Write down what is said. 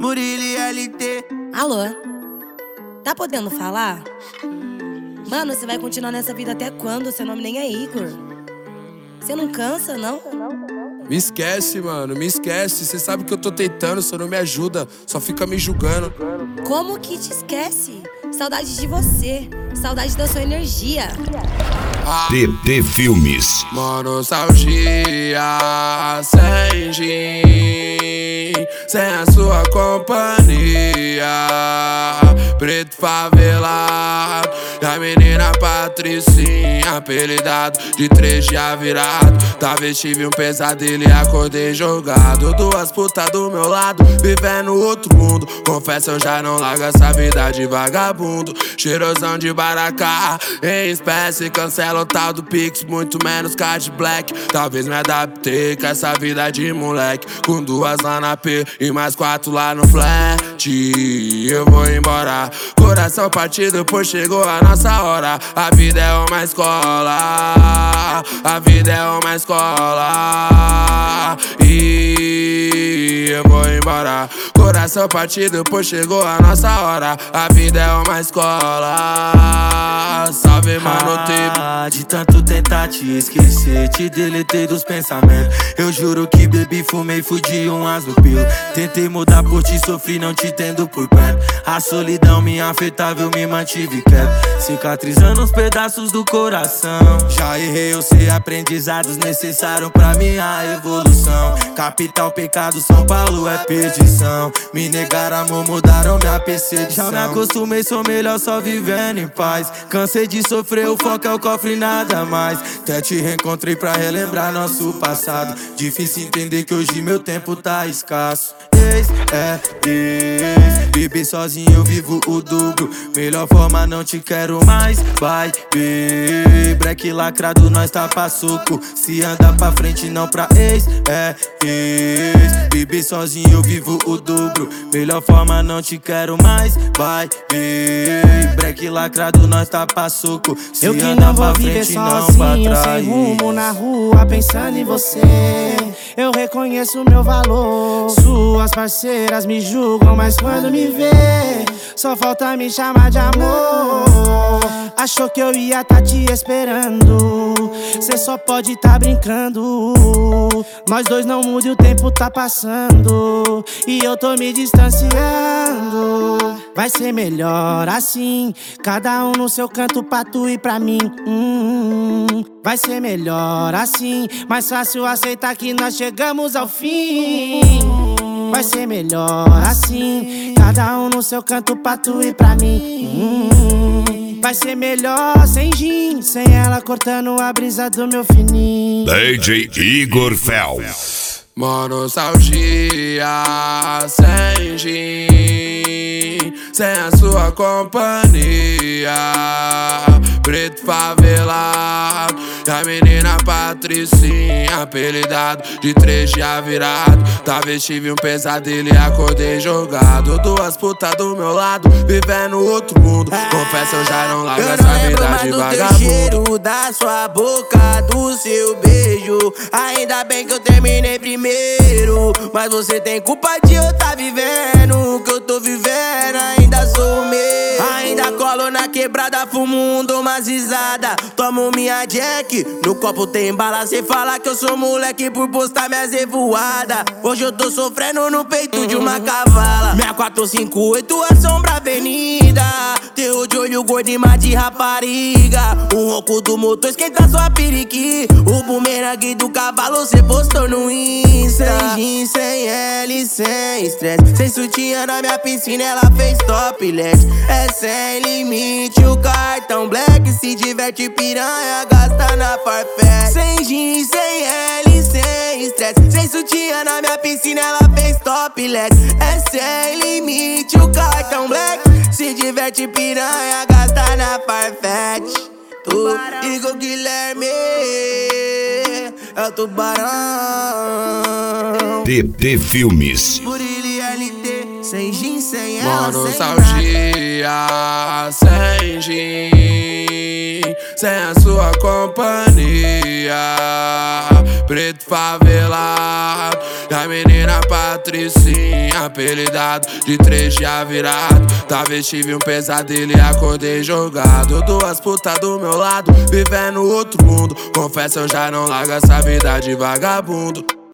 Murilo LT. Alô? Tá podendo falar? Mano, você vai continuar nessa vida até quando? Seu nome nem é Igor. Você não cansa, não? Me esquece, mano, me esquece. Cê sabe que eu tô tentando, só não me ajuda. Só fica me julgando. Como que te esquece? Saudade de você, saudade da sua energia. TT Filmes. Mano, nostalgia sem gin, sem a sua companhia. Preto favelado e a menina Patricinha, apelidado de 3 dias virado. Talvez tive um pesadelo e acordei jogado. Duas putas do meu lado, vivendo outro mundo. Confesso, eu já não largo essa vida de vagabundo. Cheirosão de baracá, em espécie, cancela o tal do Pix, muito menos card black. Talvez me adaptei com essa vida de moleque, com 2 lá na P e mais 4 lá no flat. Eu vou embora, coração partido, pois chegou a nossa hora. A vida é uma escola, a vida é uma escola. E eu vou embora, coração partido, pois chegou a nossa hora. A vida é uma escola. Salve, mano, De tanto tentar te esquecer, te deletei dos pensamentos. Eu juro que bebi, fumei, fui de um asno pio. Tentei mudar por ti, sofri, não te tendo por perto. A solidão me afetava, eu me mantive quieto, cicatrizando os pedaços do coração. Já errei, eu sei, aprendizados necessários pra minha evolução. Capital, pecado, São Paulo é perdição. Me negaram amor, mudaram minha percepção. Já me acostumei, sou melhor só vivendo em paz. Cansei de sofrer, o foco é o cofre e nada mais. Até te reencontrei pra relembrar nosso passado. Difícil entender que hoje meu tempo tá escasso. Ex, bebi sozinho, eu vivo o dobro. Melhor forma, não te quero mais. Vai, break lacrado, nós tá pra suco. Se anda pra frente, não pra ex, bebi sozinho, eu vivo o dobro. Melhor forma, não te quero mais. Vai, break lacrado, nós tá pra suco. Se eu que anda não vou pra viver frente, não sozinho, pra sem trás. rumo na rua, pensando em você. Eu reconheço meu valor. Suas parceiras me julgam, mas quando me vê, só falta me chamar de amor. Achou que eu ia tá te esperando, cê só pode tá brincando. Nós dois não muda e o tempo tá passando, e eu tô me distanciando. Vai ser melhor assim, cada um no seu canto pra tu e pra mim. Vai ser melhor assim, mais fácil aceitar que nós chegamos ao fim. Vai ser melhor assim, cada um no seu canto pra tu e pra mim. Vai ser melhor sem gin, sem ela cortando a brisa do meu fininho. DJ Igor Phelps. Mano, nostalgia sem gin, sem a sua companhia. Preto favelado e a menina Patricinha, apelidado de 3 dias virado. Talvez tive um pesadelo e acordei jogado. Duas putas do meu lado, vivendo outro mundo. Confesso, eu já não largo essa vida de vagabundo. Teu cheiro da sua boca, do seu beijo. Ainda bem que eu terminei primeiro, mas você tem culpa de eu tá vivendo o que eu tô vivendo. Ainda sou o mesmo, ainda colo na quebrada, fumo, dou umas risadas, tomo minha Jack. No copo tem bala, cê fala que eu sou moleque por postar minhas revoadas. Hoje eu tô sofrendo no peito de uma cavala. 6458, a sombra avenida. Terror de olho gordo e mar de rapariga. O ronco do motor esquenta sua periqui. O bumerangue do cavalo cê postou no Insta. Sem gin, sem L, sem estresse. Sem sutiã na minha piscina, ela fez topless. É sem limite o cartão black. Se diverte piranha, gasta na Farfetch. Sem gin, sem L, sem estresse. Sem sutiã na minha piscina, ela fez topless. É sem limite o cartão black. Se diverte piranha, gasta na Farfetch. Igor Guilherme é o tubarão. TT Filmes. Murilo LT, sem gin, sem ela, Mano, sem nostalgia sem gin, sem a sua companhia. Preto favelado E a menina Patricinha, apelidado de 3 dias virado. Talvez tive um pesadelo e acordei jogado. 2 putas do meu lado, vivendo outro mundo. Confesso, eu já não largo essa vida de vagabundo.